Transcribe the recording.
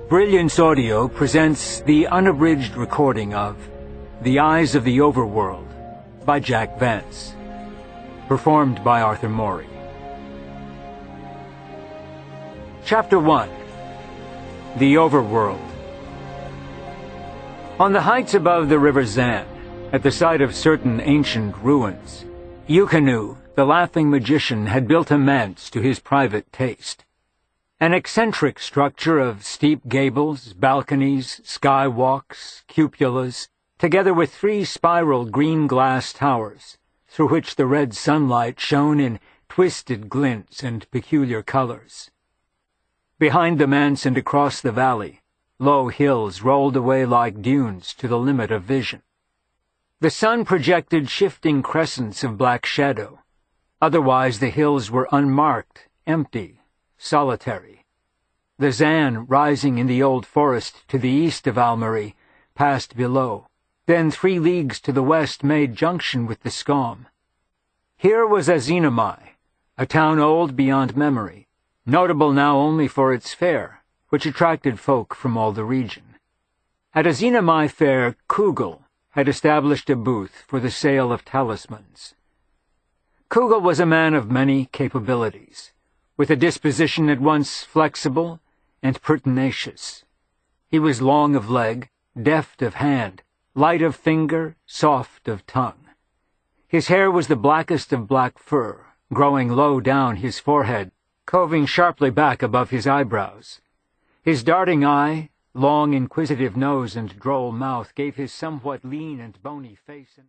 Brilliance Audio presents the unabridged recording of The Eyes of the Overworld by Jack Vance, performed by Arthur Morey. Chapter 1. The Overworld. On the heights above the River Zan, at the site of certain ancient ruins, Yucanu, the laughing magician, had built a manse to his private taste. An eccentric structure of steep gables, balconies, skywalks, cupolas, together with 3 spiral green glass towers, through which the red sunlight shone in twisted glints and peculiar colors. Behind the manse and across the valley, low hills rolled away like dunes to the limit of vision. The sun projected shifting crescents of black shadow. Otherwise the hills were unmarked, empty, solitary. The Zan, rising in the old forest to the east of Almery, passed below. Then 3 leagues to the west made junction with the Scaum. Here was Azinamai, a town old beyond memory, notable now only for its fair, which attracted folk from all the region. At Azinamai Fair, Kugel had established a booth for the sale of talismans. Kugel was a man of many capabilities, with a disposition at once flexible and pertinacious. He was long of leg, deft of hand, light of finger, soft of tongue. His hair was the blackest of black fur, growing low down his forehead, coving sharply back above his eyebrows. His darting eye, long inquisitive nose, and droll mouth gave his somewhat lean and bony face